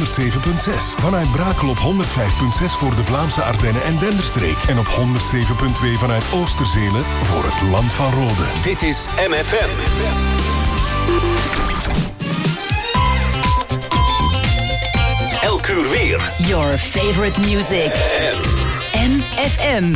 107.6. Vanuit Brakel op 105.6 voor de Vlaamse Ardennen en Denderstreek. En op 107.2 vanuit Oosterzele voor het Land van Rode. Dit is MFM. Elk uur weer. Your favorite music. MFM.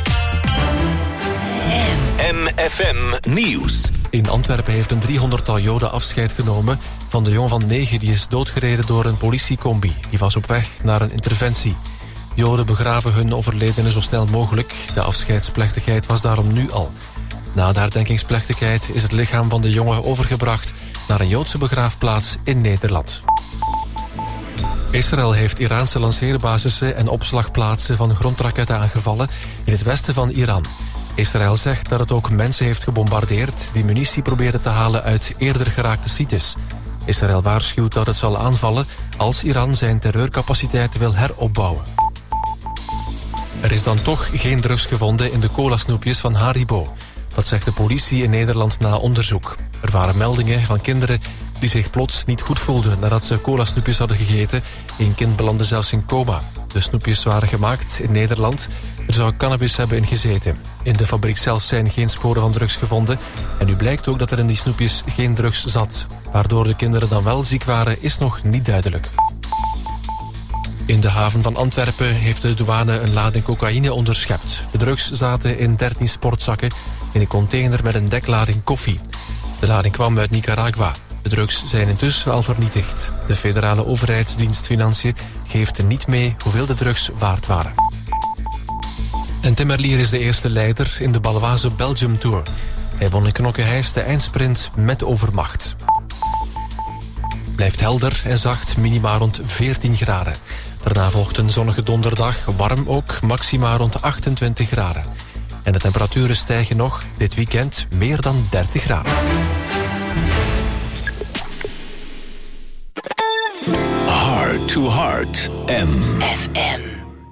MFM Nieuws. In Antwerpen heeft een 300-tal Joden afscheid genomen van de jongen van 9 die is doodgereden door een politiecombi. Die was op weg naar een interventie. Joden begraven hun overledenen zo snel mogelijk. De afscheidsplechtigheid was daarom nu al. Na de herdenkingsplechtigheid is het lichaam van de jongen overgebracht naar een Joodse begraafplaats in Nederland. Israël heeft Iraanse lanceerbasissen en opslagplaatsen van grondraketten aangevallen in het westen van Iran. Israël zegt dat het ook mensen heeft gebombardeerd die munitie probeerden te halen uit eerder geraakte sites. Israël waarschuwt dat het zal aanvallen als Iran zijn terreurcapaciteiten wil heropbouwen. Er is dan toch geen drugs gevonden in de colasnoepjes van Haribo. Dat zegt de politie in Nederland na onderzoek. Er waren meldingen van kinderen die zich plots niet goed voelden nadat ze colasnoepjes hadden gegeten. Een kind belandde zelfs in coma. De snoepjes waren gemaakt in Nederland. Er zou cannabis hebben in gezeten. In de fabriek zelf zijn geen sporen van drugs gevonden. En nu blijkt ook dat er in die snoepjes geen drugs zat. Waardoor de kinderen dan wel ziek waren, is nog niet duidelijk. In de haven van Antwerpen heeft de douane een lading cocaïne onderschept. De drugs zaten in 13 sportzakken in een container met een deklading koffie. De lading kwam uit Nicaragua. De drugs zijn intussen al vernietigd. De federale overheidsdienst Financiën geeft niet mee hoeveel de drugs waard waren. En Tim Merlier is de eerste leider in de Baloise Belgium Tour. Hij won in Knokke-Heist de eindsprint met overmacht. Blijft helder en zacht, minima rond 14 graden. Daarna volgt een zonnige donderdag, warm ook, maxima rond 28 graden. En de temperaturen stijgen nog, dit weekend meer dan 30 graden. Heart to Heart. FM.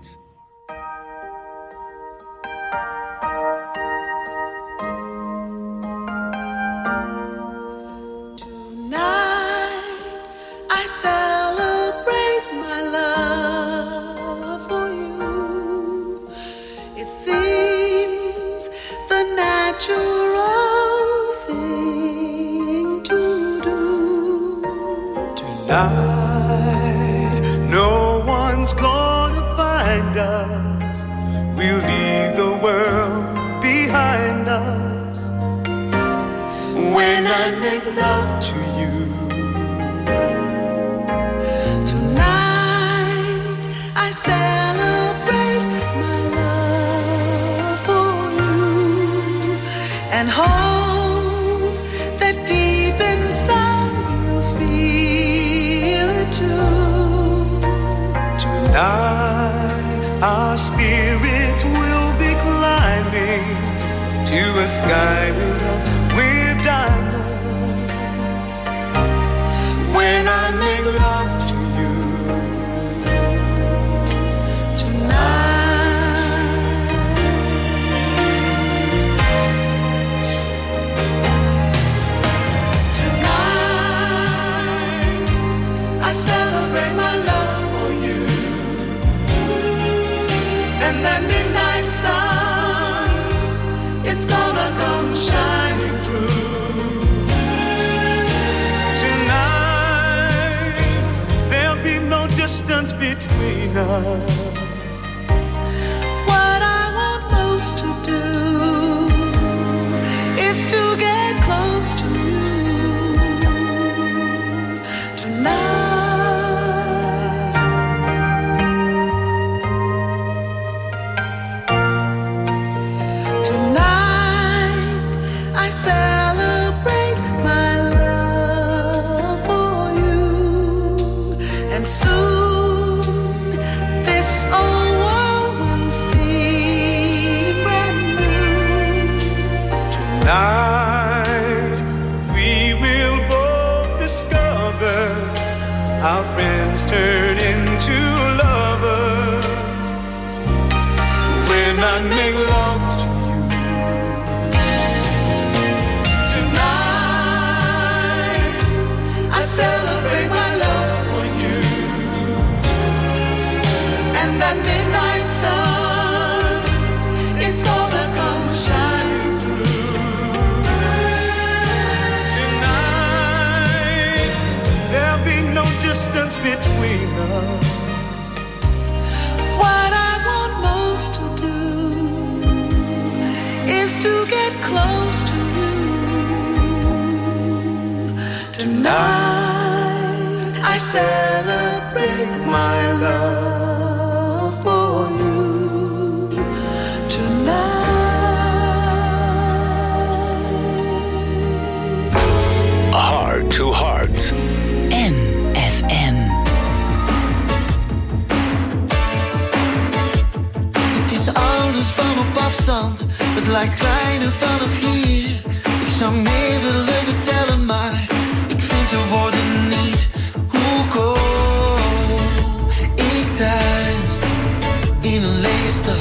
Tonight, no one's gonna find us. We'll leave the world behind us. When I make love to you, tonight I celebrate my love for you and hope that deep inside you feel it too. Tonight our spirits will be climbing to a sky lit up with diamonds. When I make love to you tonight, tonight I celebrate my love for you, and that midnight sun is gonna come shining through. Tonight there'll be no distance between us. What I want most to do is to get close to you tonight. Tonight I celebrate my love for you, and soon this old world will seem brand new. Tonight we will both discover how friends turn into lovers. When I make love to you tonight, I celebrate my love for you, and that midnight sun is gonna come shine through. Tonight there'll be no distance between us. What I want most to do is to get close to you. Tonight I celebrate my love for you. Tonight. Heart to Heart. MFM. Het is alles van op afstand. Het lijkt kleiner vanaf hier. Ik zou meer willen vertellen, maar ik vind de woorden niet. Hoe kom ik thuis in een lege stad?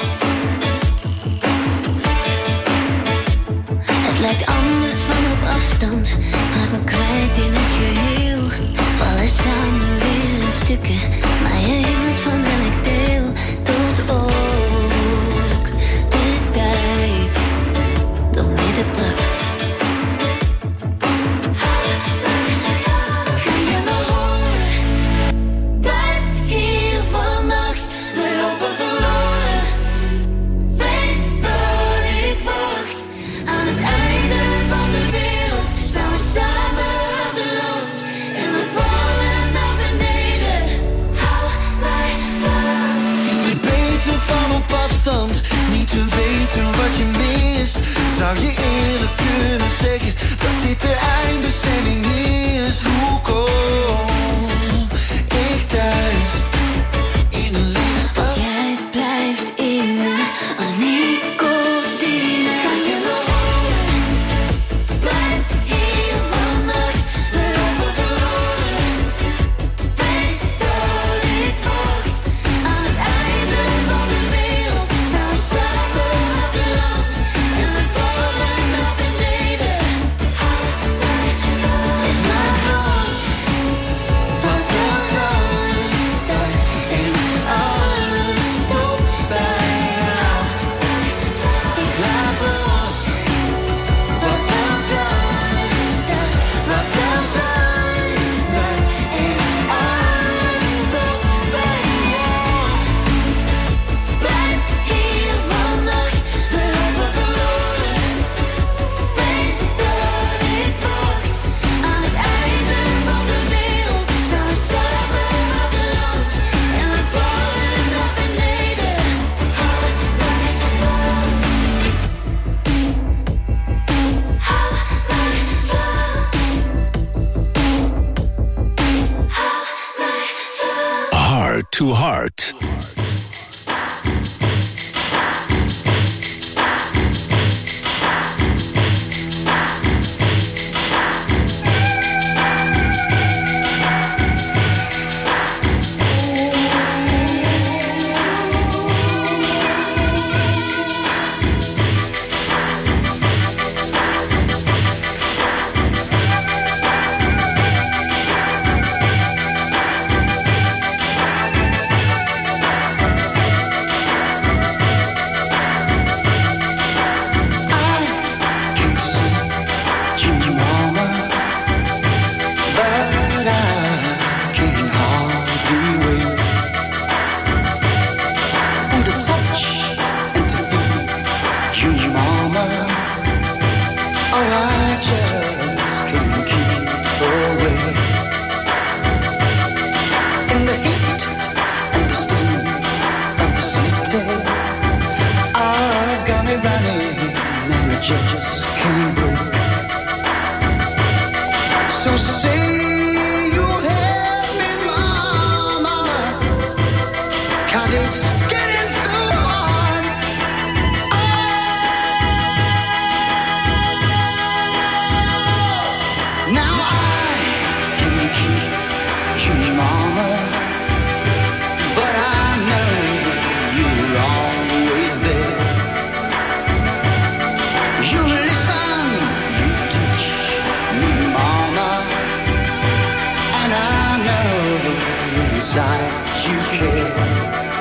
Het lijkt anders van op afstand. Maak me kwijt in het geheel. Vallen samen weer in stukken. Maar je hield van elk deel. Tot ook de tijd door midden brak. Kun je me horen? Blijf hier vannacht. We lopen verloren. Weet dat ik wacht. Aan het einde van de wereld staan we samen aan de rand. En we vallen naar beneden. Hou mij vast. Is het beter van op afstand? Niet te weten wat je mist. Zou je eerlijk kunnen zeggen dat dit de eindbestemming is? Hoe kom ik thuis in een lege stad? Jij blijft in me als nicotine. Ga je me horen? Blijf hier vannacht. We lopen verloren. Weet dat ik wacht. Aan het einde van de wereld staan we samen aan de rand. En we vallen naar beneden. Hou mij vast. Is maar los. Want als alles start en alles stopt bij jou, ik laat los. Wat als alles start, wat als alles start en alles stopt bij jou. Blijf hier vannacht, we lopen verloren. Weet dat ik wacht. Aan het einde van de wereld staan we samen aan de rand. En we vallen naar beneden. Hou mij vast. Hou mij vast. Hou mij vast. Heart to Heart. Just can't break. So say you'll help me, mama, 'cause it's getting so hard. Oh, now I can keep you, mama, but I know you're always there. You listen, you teach me, mama, and I know inside you care.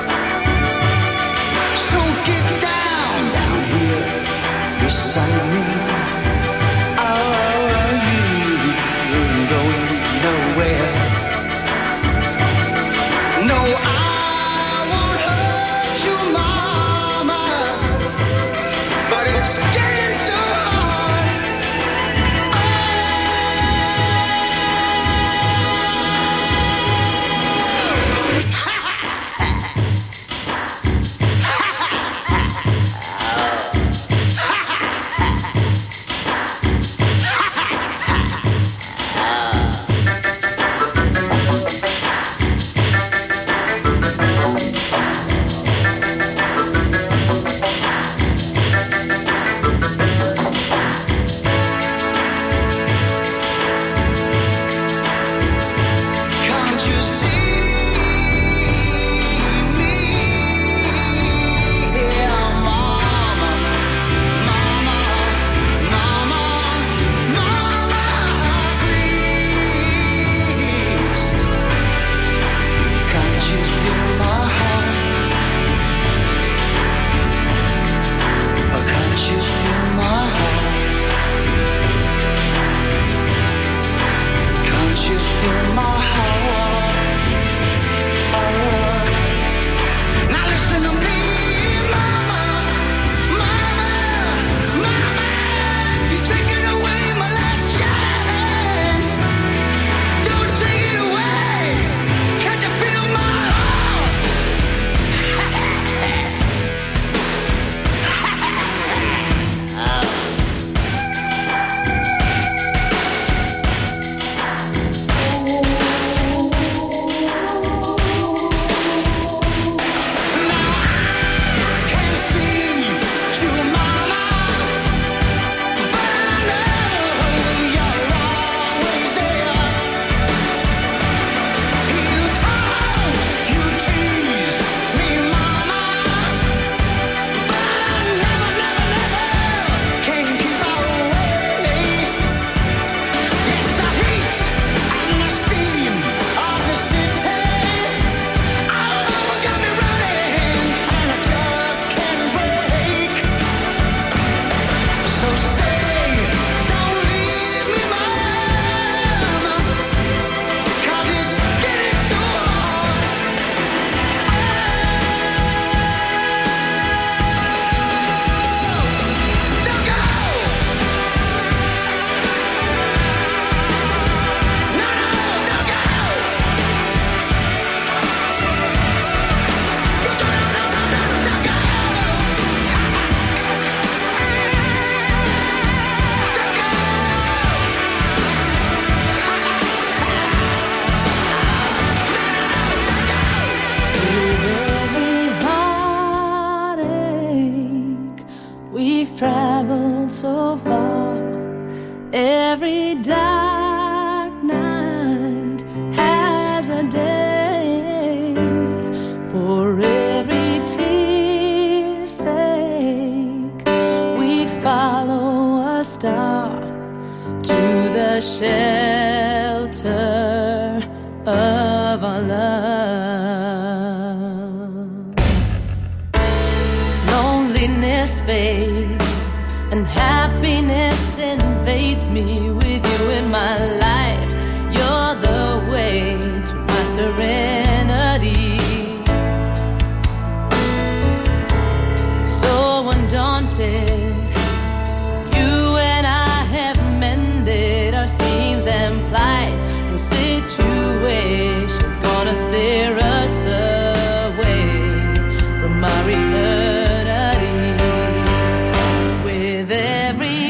For every tear's sake, we follow a star to the shelter of our love. Loneliness fades and happiness invades me. With you in my life, you're the way to my serenity. So undaunted, you and I have mended our seams and plights. No situation's gonna steer us away from our eternity. With every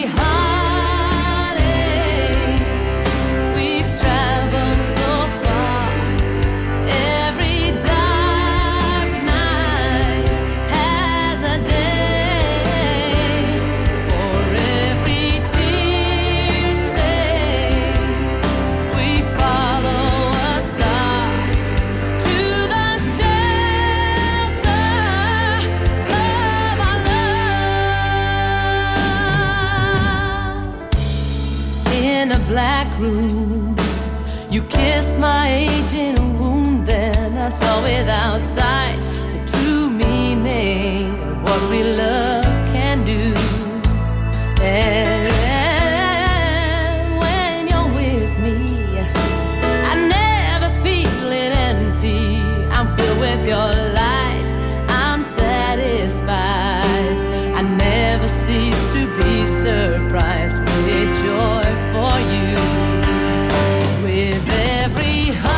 heartache, we've traveled so far. Every dark night has a day. For every tear's sake, we follow a star to the shelter of our love. In a black room, you kissed my aging wound. Then I saw without sight the true meaning of what we love can do. And when you're with me, I never feel it empty. I'm filled with your light, I'm satisfied. I never cease to be surprised with joy for you. With every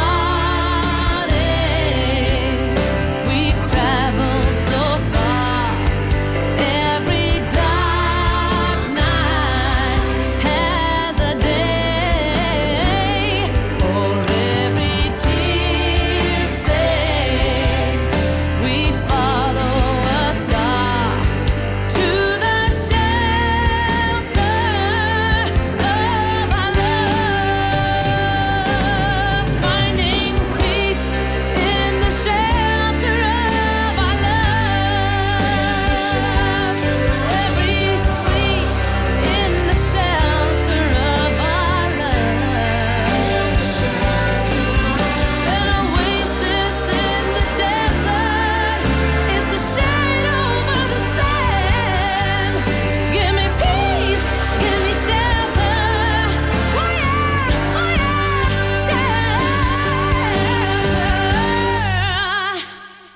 heartache, we've traveled so far. Every dark night has a day. For every tear's sake, we follow a star to the shelter of our love. Finding peace in the shelter of our love. Every sweet in the shelter of our love. An oasis in the desert is the shade over the sand. Give me peace, give me shelter. Oh yeah, shelter.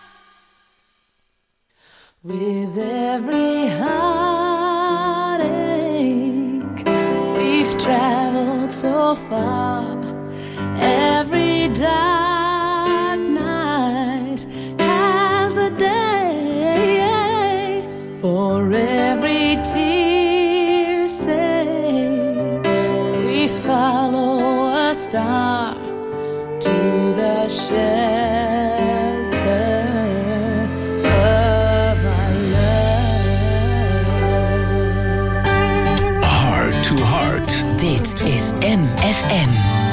With every heartache, we've traveled so far. Every dark night has a day. For every tear's sake, we follow a star to the shelter of our love. Heart to Heart. Dit is MFM.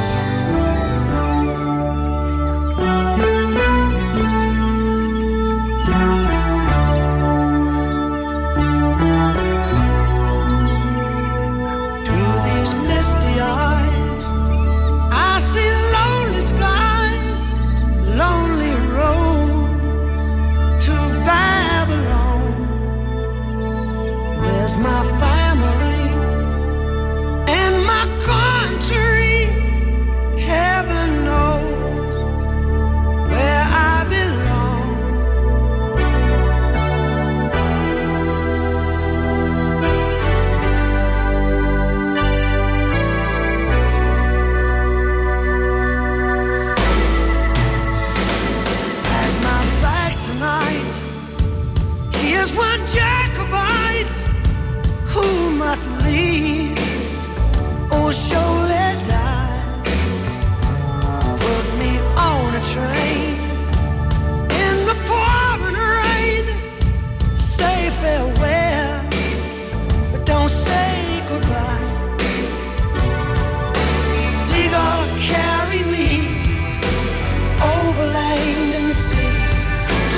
Through these misty eyes, I see lonely skies, lonely road to Babylon. Where's my family and my country? Heaven knows where I belong. At my back tonight, here's one Jacobite who must leave or surely die. Put me on a train in the pouring rain. Say farewell, but don't say goodbye. Seagull carry me over land and sea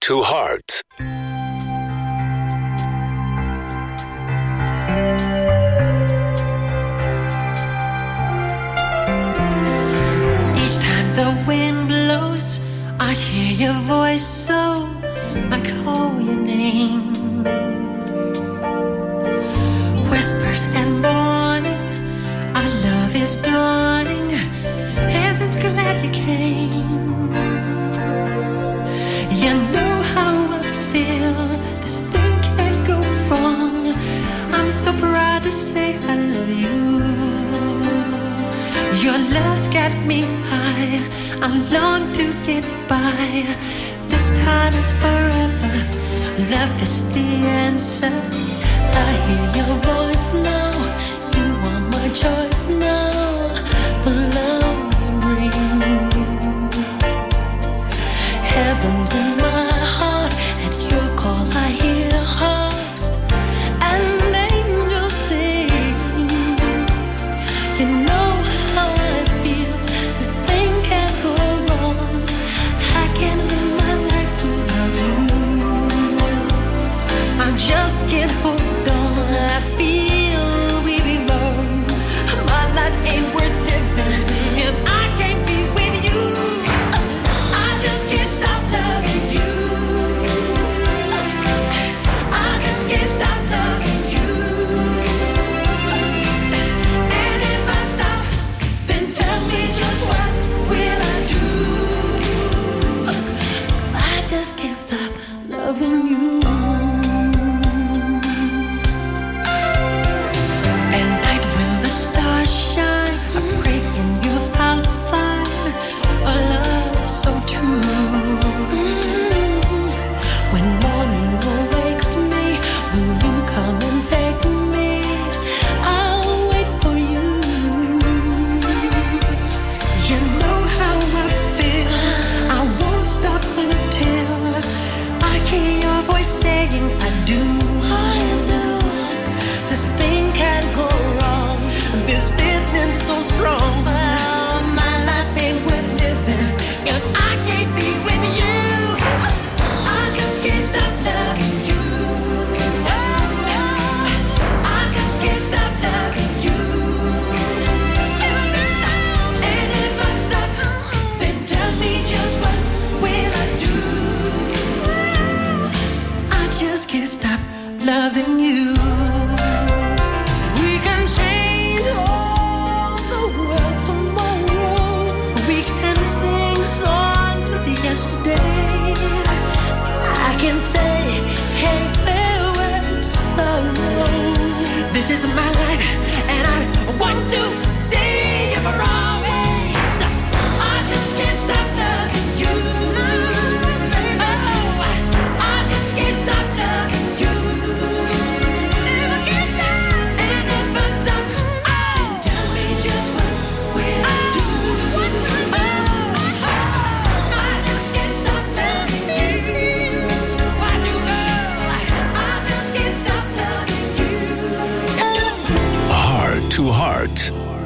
to Heart. Each time the wind blows, I hear your voice, so I call your name. Whispers and warning, our love is dawning. Heaven's glad you came. You know how I feel. This thing can't go wrong. I'm so proud to say I love you. Your love's got me high. I long to get by. This time is forever. Love is the answer. I hear your voice now. You are my choice now. The love you bring. Heaven's in my heart. At your call I hear harps and angels sing. You know how I feel. This thing can't go wrong. I can't live my life without you. I just can't hold on. I feel we belong. My life ain't worth living if I can't be with you. I just can't stop loving you. I just can't stop loving you. And if I stop, then tell me just what will I do? 'Cause I just can't stop loving you. And night when the stars shine, I pray in you I'll find a love so true. When morning awakes me, will you come and take me? I'll wait for you. You know how I feel. I won't stop until I hear your voice saying I do. I do. This thing can't go wrong. This feeling so strong. Oh, my life ain't worth living if I can't be with you. I just can't stop loving you. I just can't stop loving you. And if I stop, then tell me just what will I do? I just can't stop loving you. We can change all the world tomorrow. We can sing songs of yesterday. I can say, hey, farewell to sorrow. This is my life, and I want to see you for always. I just can't stop loving you. Oh, I just can't stop loving you. If I can't stop, and if I stop, then tell me just what will I do? I just can't stop loving you. I do, girl. I just can't stop loving you. Heart to Heart.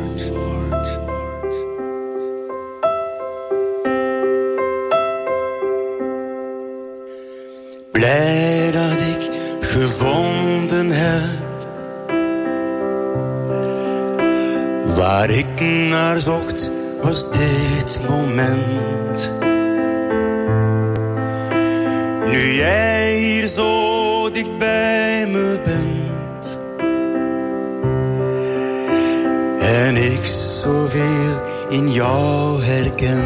Blij dat ik gevonden heb waar ik naar zocht, was dit moment. Nu jij hier zo dicht bij me bent en ik zoveel in jou herken.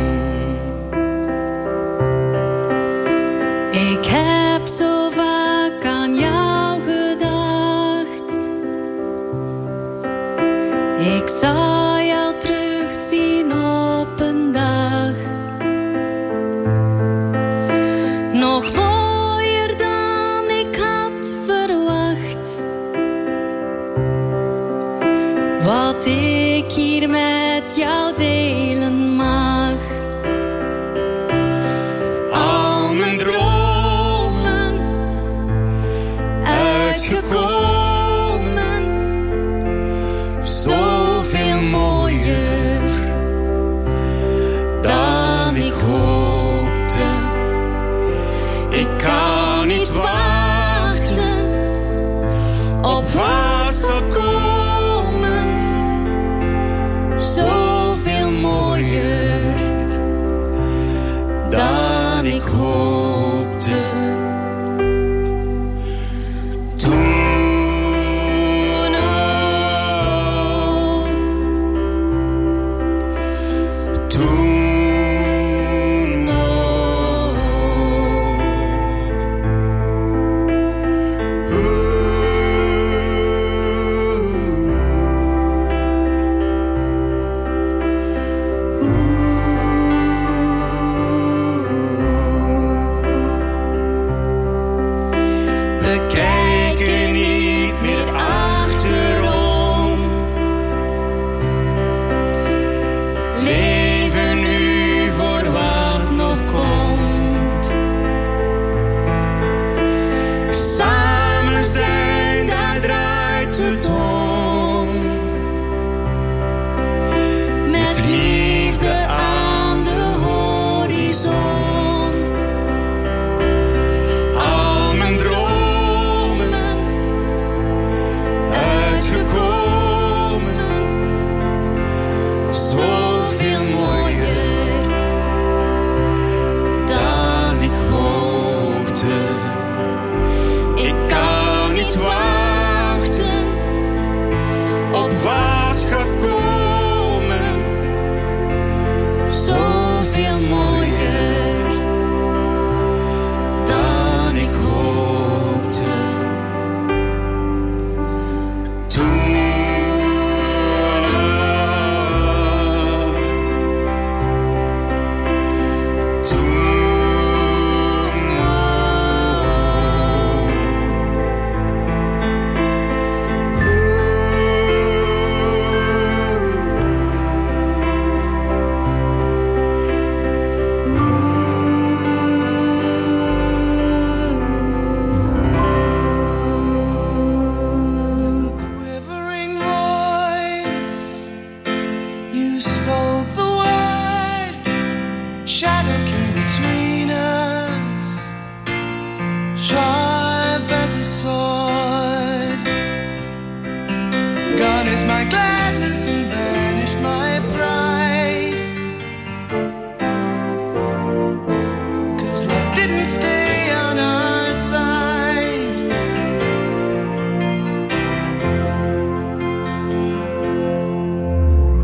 Ik heb zo vaak aan jou gedacht. Ik zal jou terugzien op een dag. Nog mooier dan ik had verwacht. Wat ik hier met jou delen mag. Al mijn dromen uitgekomen, zoveel mooier dan ik hoopte. Ik kan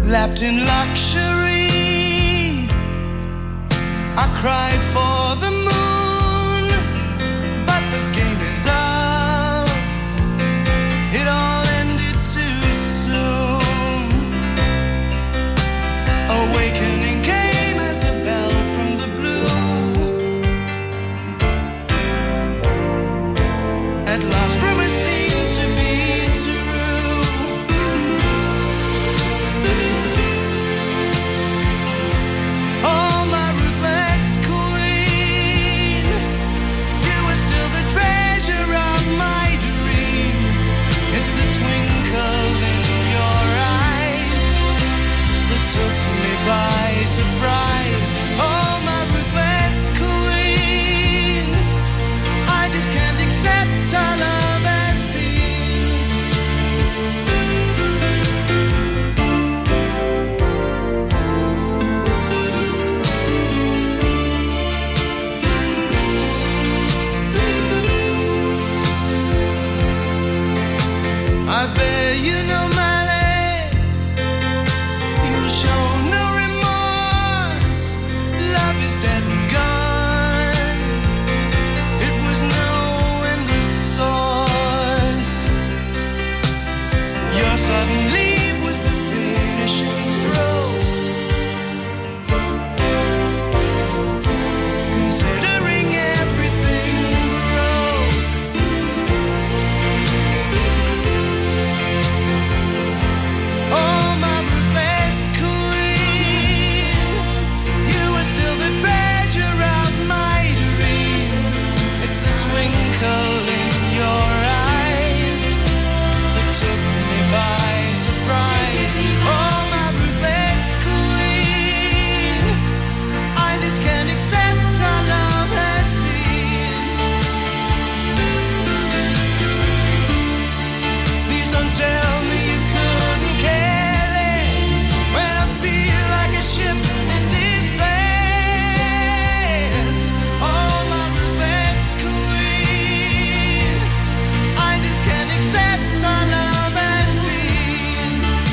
lapped in luxury. I cried for the moon, but the game is up. It all ended too soon. Awakening came as a bell from the blue. At last rumors seemed to be true. Oh, my ruthless queen, you were still the treasure of my dream. It's the twinkle in your eyes that took me by surprise. Oh, my ruthless queen, I just can't accept our love as being. I bear you no malice, you show no remorse. Love is dead and gone. It was no endless source. Your sudden leave was the finishing stroke. Considering everything broke. Oh, my ruthless queen, you were still the treasure of my dream. It's the twinkle in your eyes that took me by surprise. Oh, my ruthless queen, I just can't accept our love has been. Please don't tell me you couldn't care less when I feel like a ship in distress. Oh, my ruthless queen, I just can't accept our love has been.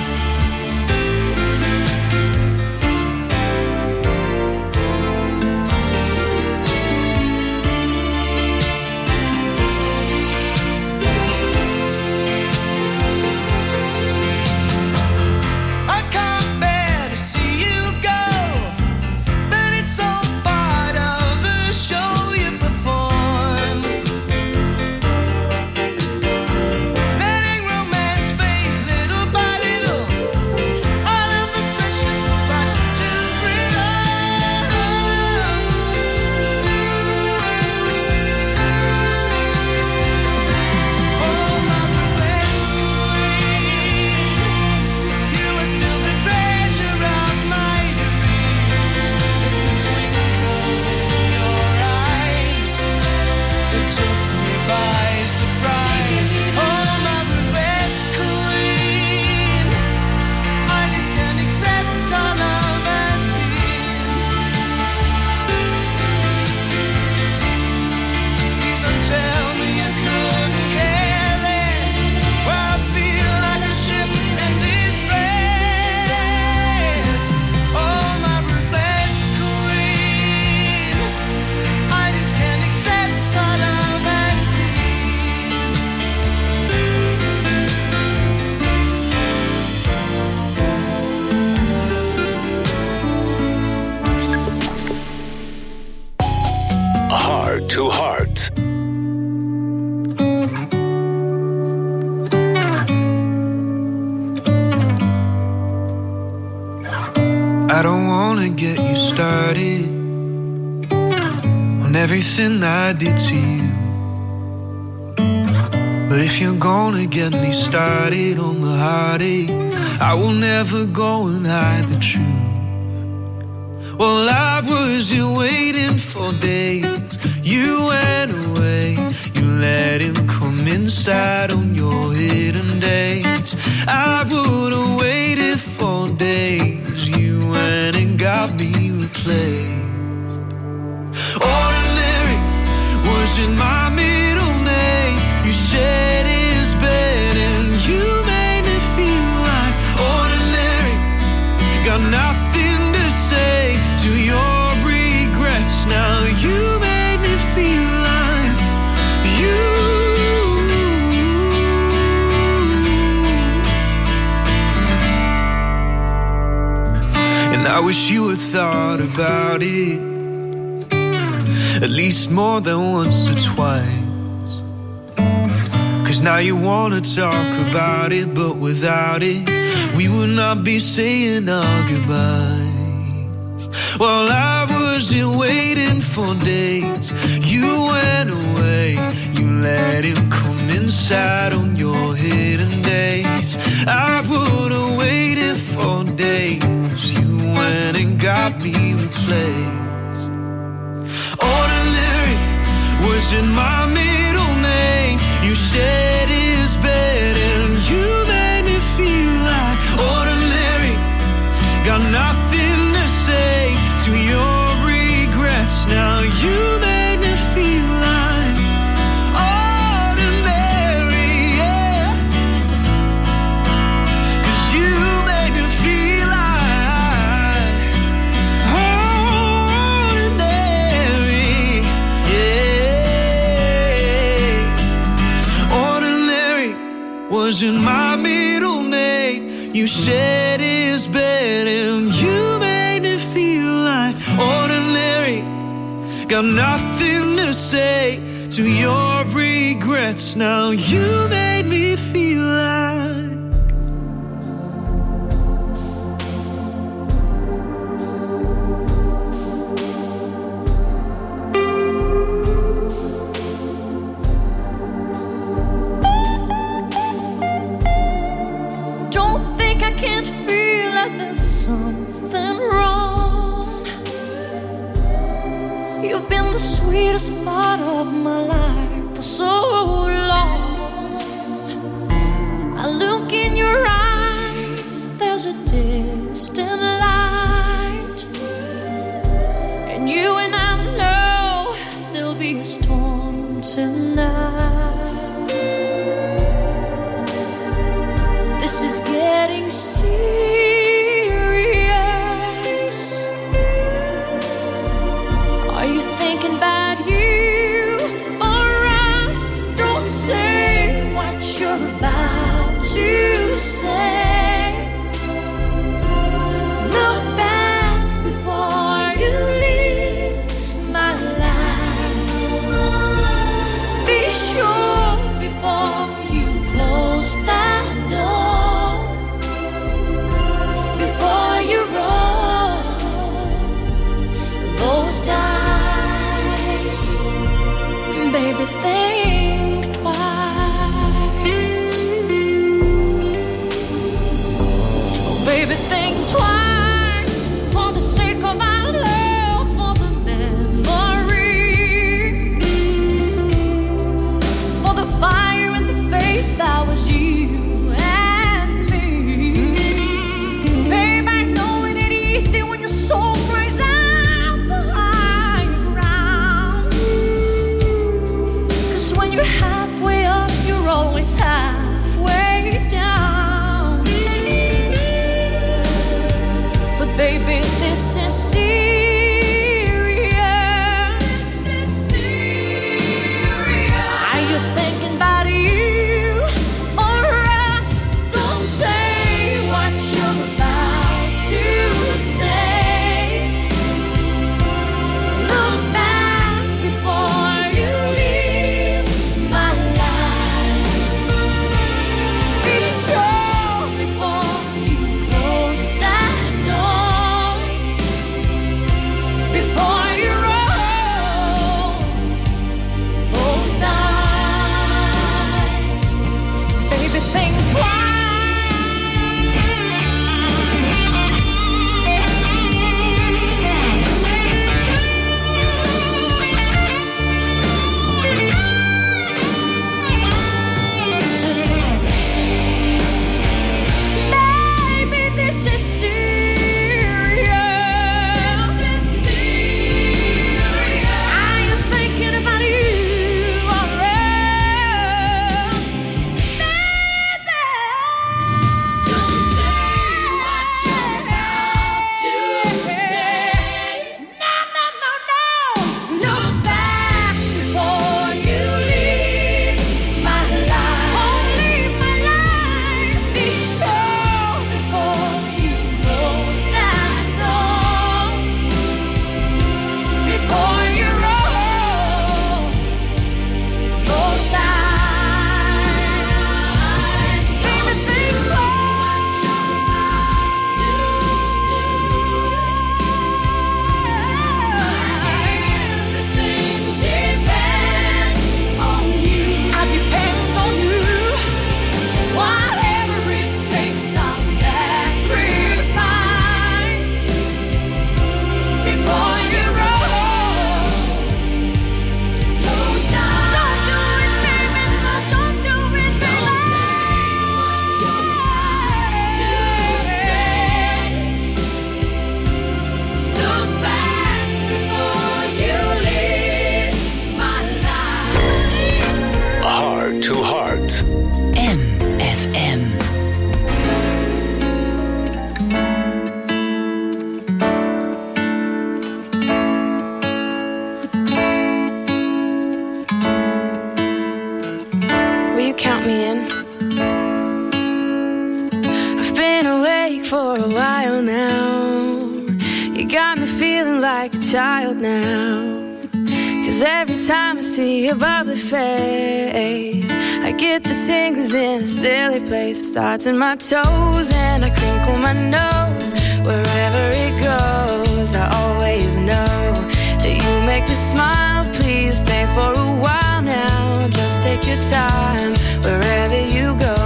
I can't bear to see you go, but it's all part of the show you perform. Letting romance fade little by little, all of us precious but too brittle. Oh, my ruthless queen, you were still the treasure of my dream. It's the twinkle in your eyes that took me by surprise. Oh, my ruthless queen, I just can't accept our love as being. Please don't tell me you couldn't care less when I feel like a ship in distress. Oh, my ruthless queen, I just can't accept our love as being. Heart to Heart. I don't wanna get you started on everything I did to you. But if you're gonna get me started on the heartache, I will never go and hide the truth. Well, I was here waiting for days. You went away. You let him come inside on your hidden days. I would have waited for days. You went and got me replaced. Ordinary was in my middle name. You said it's better, and you made me feel like ordinary. And I wish you had thought about it at least more than once or twice. 'Cause now you wanna talk about it, but without it we would not be saying our goodbyes. While I wasn't waiting for days, you went away. You let him come inside on your hidden days. I would have waited for days. You went and got me replaced. Ordinary wasn't my middle name. You said it's better, and you made me feel like ordinary. Got nothing to say to your regrets. Now you made me feel like ordinary, yeah. 'Cause you made me feel like ordinary, yeah. Ordinary wasn't my middle name. You said it's better, and you made me feel like ordinary. Got nothing to say to your regrets. Now you made me feel like Don't think I can't feel like there's something wrong. You've been the sweetest part of my life for so long. I look in your eyes, there's a distant light, and you and I know there'll be a storm tonight. This is getting serious. Are you thinking about you or us? Don't say what you're about to say. Look back before you leave my life. Be sure before you close that door. Before you roll those dice, baby, think twice. Oh, baby, think twice for the sake of our love, for the memory, for the fire and the faith that was you and me. Babe, I know it ain't easy when your soul cries out the high ground. 'Cause when you're halfway up, you're always halfway down. But baby, this is serious. This is serious. Are you thinking about you or us? Don't say what you're about to say. Look back before you leave my life. Be sure before you close that door. for a while now. You got me feeling like a child now. 'Cause every time I see your bubbly face, I get the tingles in a silly place. It starts in my toes and I crinkle my nose. Wherever it goes, I always know that you make me smile. Please stay for a while now. Just take your time wherever you go.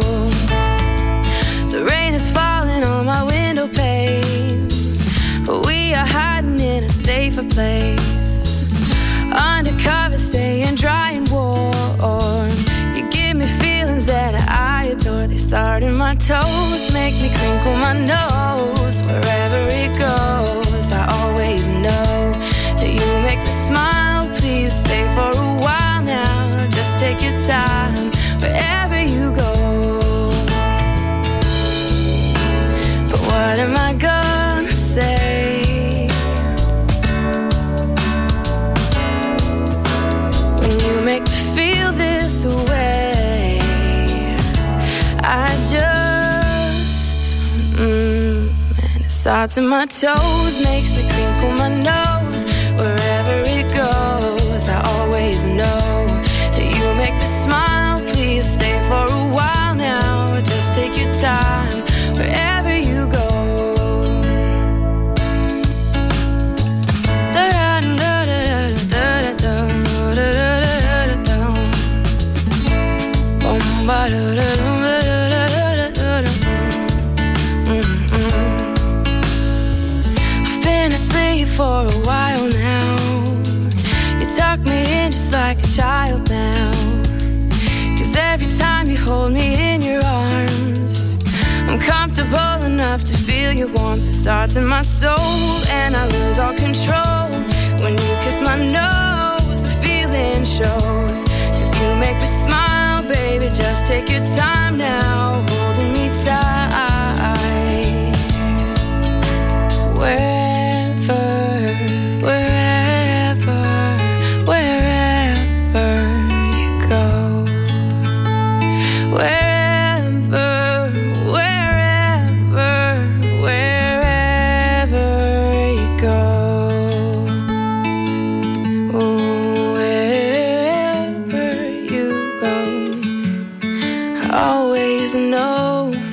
The rain is falling on my window pane, but we are hiding in a safer place. Undercover, staying dry and warm. You give me feelings that I adore. They start in my toes, make me crinkle my nose. Wherever it goes, I always know that you make me smile. Please stay for a while now. Just take your time wherever you go. But what am I gonna say? Make me feel this way. I just and it starts in my toes, makes me crinkle my nose. Wherever it goes, I always know that you make me smile. Please stay for a while now. Just take your time wherever you go. I've been asleep for a while now. You tuck me in just like a child now. 'Cause every time you hold me in your arms, I'm comfortable enough to feel your warmth. It starts in my soul and I lose all control. When you kiss my nose, the feeling shows. 'Cause you make me smile, baby, just take your time now, holding me tight. Wherever, wherever, wherever you go. Wherever, wherever, wherever you go. Wherever you go, I always know.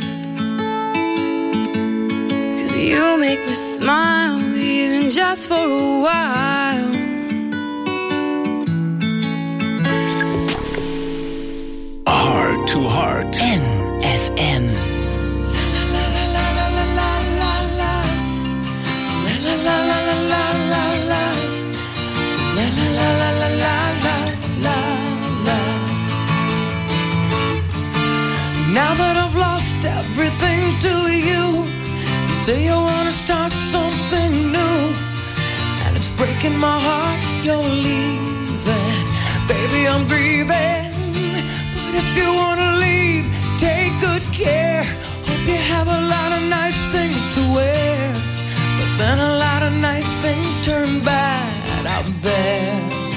'Cause you make me smile, even just for a while. Heart to Heart. MFM. Now that I've lost everything to you, you say you wanna start something new, and it's breaking my heart you're leaving. Baby, I'm grieving, but if you wanna leave, take good care. Hope you have a lot of nice things to wear, but then a lot of nice things turn bad out there.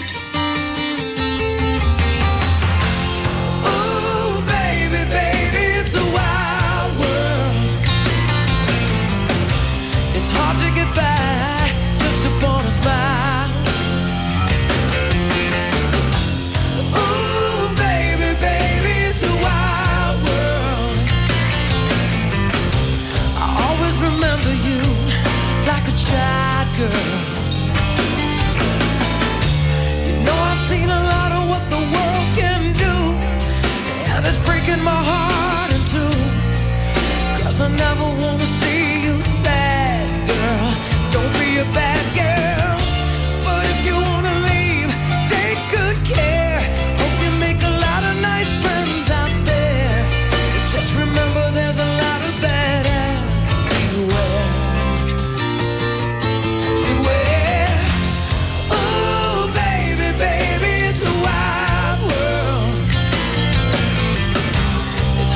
Hard to get by just upon a smile. Ooh, baby, baby, it's a wild world. I always remember you like a child girl. You know I've seen a lot of what the world can do, and it's breaking my heart in two. 'Cause I never wanna see you sad, girl. Don't be a bad girl. But if you wanna leave, take good care. Hope you make a lot of nice friends out there. But just remember there's a lot of bad apples everywhere. Beware. Ooh, baby, baby, it's a wild world. It's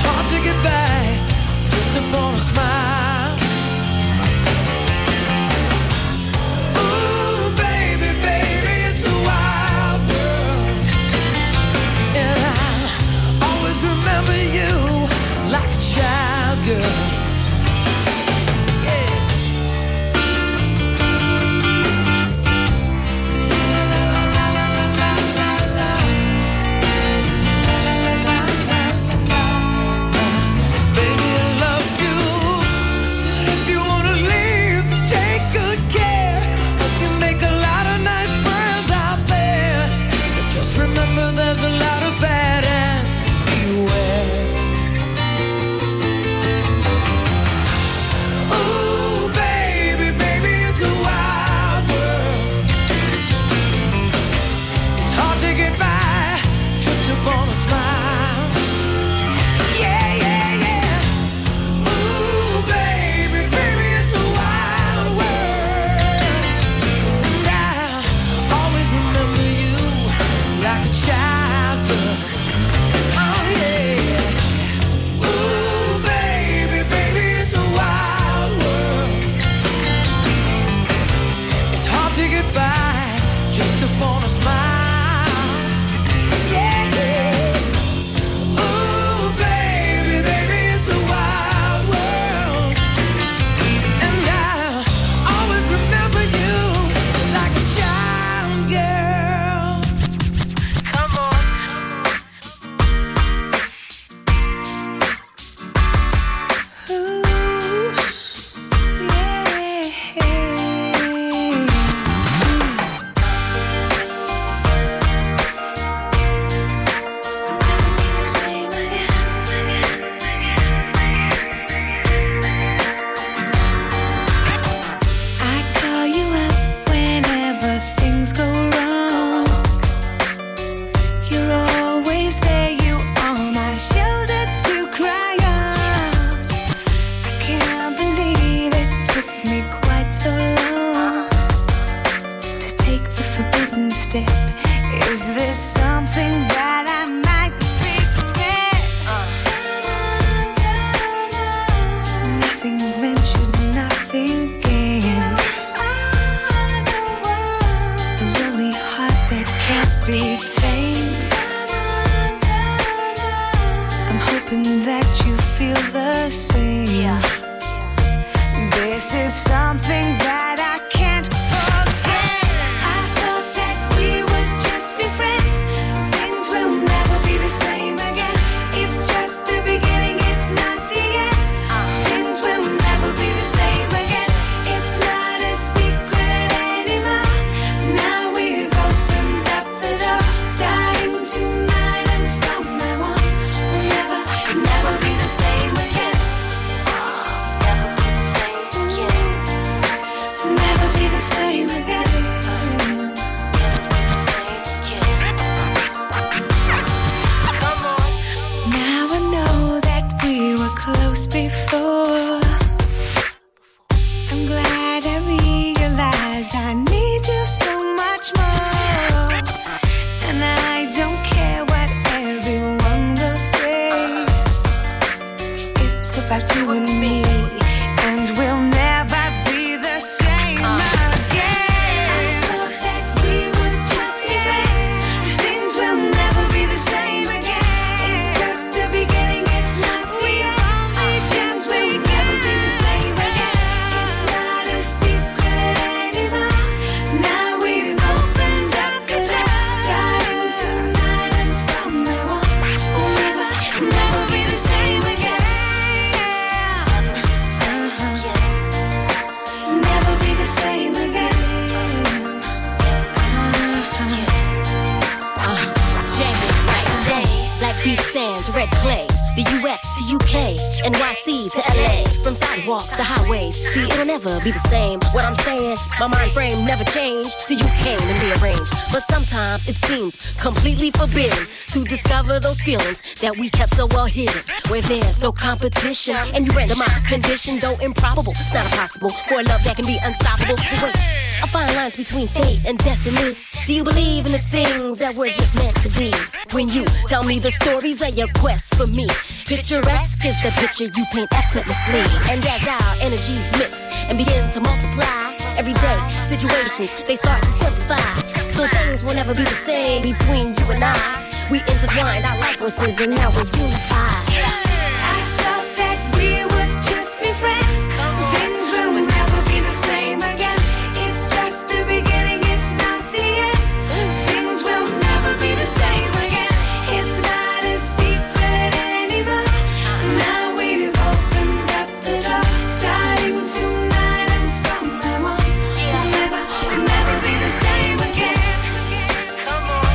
sidewalks, the highways. See, it'll never be the same. What I'm saying, my mind frame never changed. See, you came and rearranged. But sometimes it seems completely forbidden to discover those feelings that we kept so well hidden. Where there's no competition, and you render my condition, though improbable. It's not impossible for a love that can be unstoppable. But wait, I find lines between fate and destiny. Do you believe in the things that we're just meant to be? When you tell me the stories of your quest for me, picturesque is the picture you paint effortlessly. And as our energies mix and begin to multiply, everyday situations, they start to simplify. So things will never be the same between you and I. We intertwined our life forces and now we're unified. I thought that we would just be friends. Things will never be the same again. It's just the beginning, it's not the end. Things will never be the same again. It's not a secret anymore. Now we've opened up the door, starting tonight and from now on, we'll never be the same again. Come on.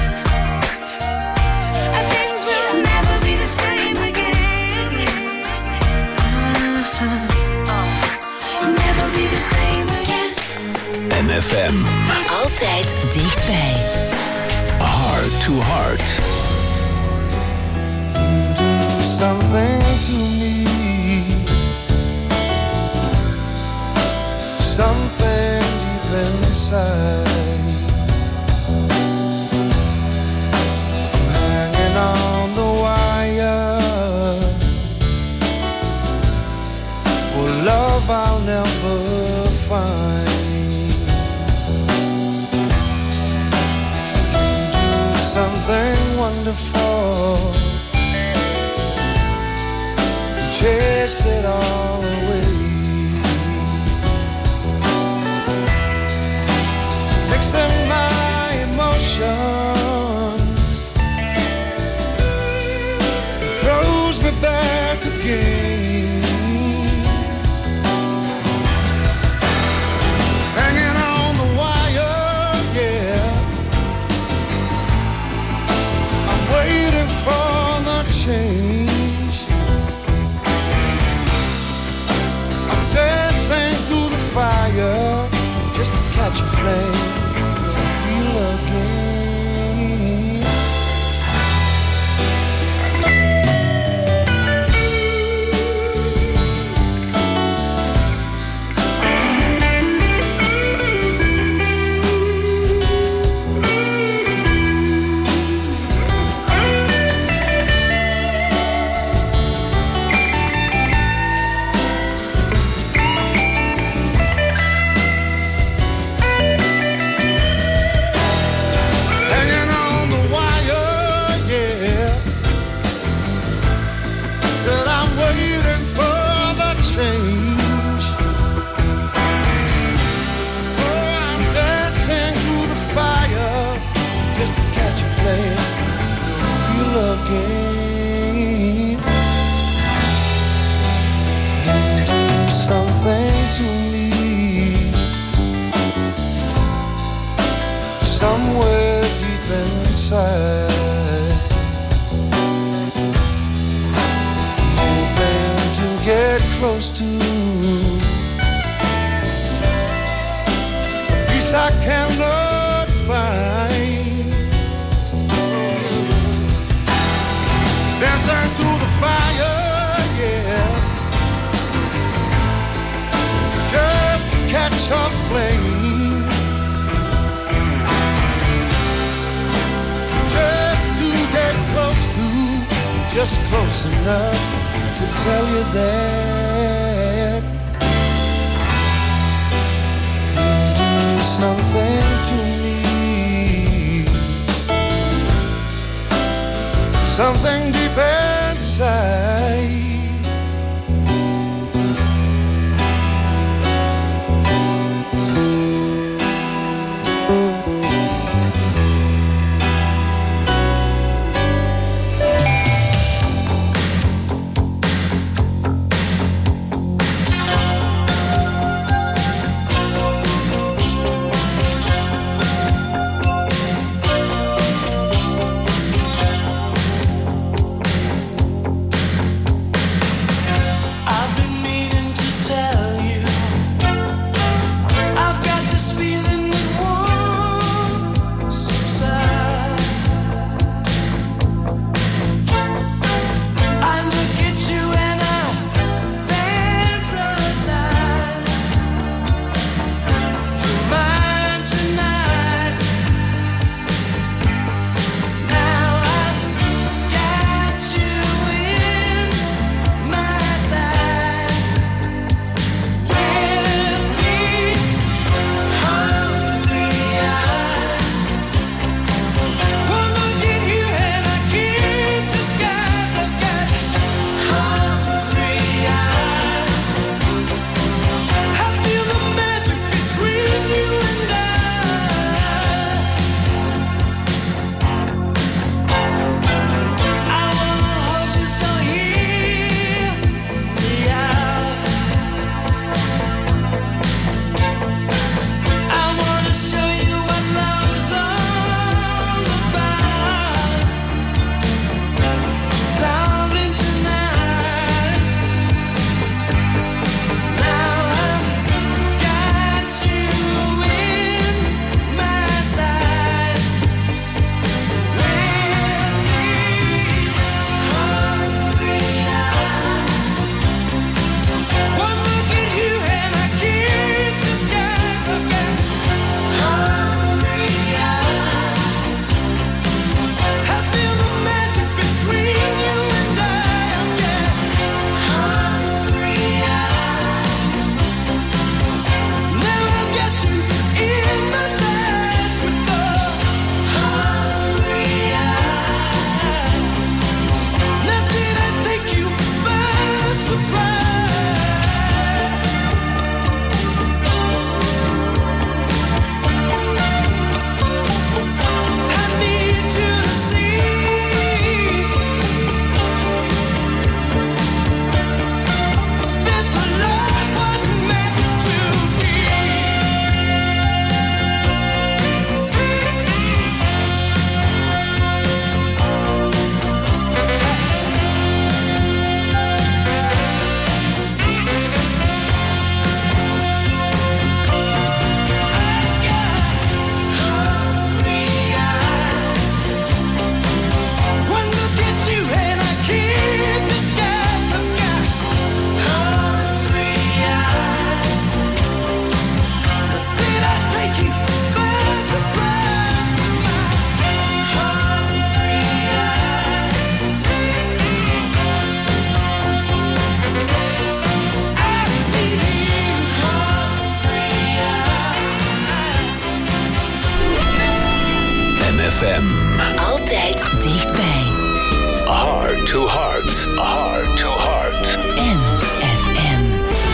Things will never be the same again. Never be the same again. MFM. Altijd dichtbij. Heart to Heart. Do something to me, something deep inside. I'm hanging on the wire for love I'll never find. You do something wonderful, chase it all away. Mixing my emotions, it throws me back again. Hanging on the wire, yeah. I'm waiting for the change. Fire just to catch a flame for real again. Just close enough to tell you that you do something to me, something deep inside. FM. Altijd dichtbij. Heart to Heart. Heart to Heart. MFM.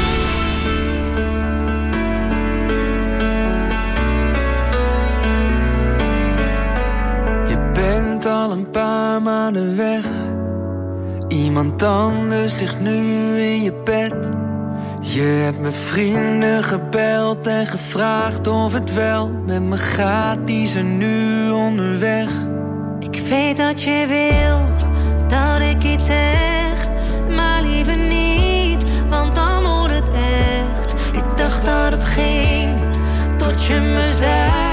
Je bent al een paar maanden weg. Iemand anders ligt nu in je bed. Je hebt mijn vrienden gebeld en gevraagd of het wel met me gaat. Die zijn nu onderweg. Ik weet dat je wil dat ik iets zeg, maar liever niet, want dan wordt het echt. Ik dacht dat het ging, tot je me zei